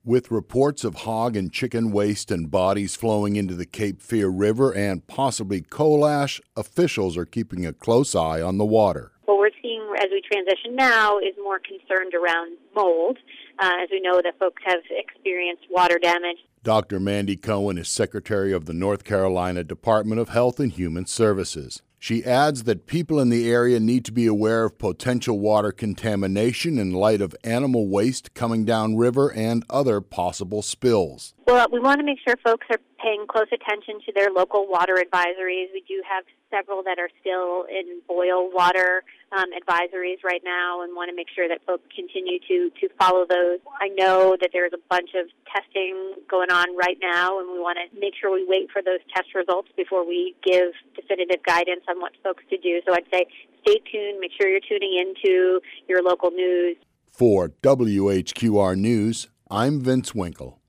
With reports of hog and chicken waste and bodies flowing into the Cape Fear River and possibly coal ash, officials are keeping a close eye on the water. What we're seeing as we transition now is more concerned around mold, as we know that folks have experienced water damage. Dr. Mandy Cohen is Secretary of the North Carolina Department of Health and Human Services. She adds that people in the area need to be aware of potential water contamination in light of animal waste coming downriver and other possible spills. Well, we want to make sure folks are paying close attention to their local water advisories. We do have several that are still in boil water advisories right now, and want to make sure that folks continue to follow those. I know that there's a bunch of testing going on right now, and we want to make sure we wait for those test results before we give definitive guidance on what folks to do. So I'd say stay tuned, make sure you're tuning into your local news. For WHQR News, I'm Vince Winkle.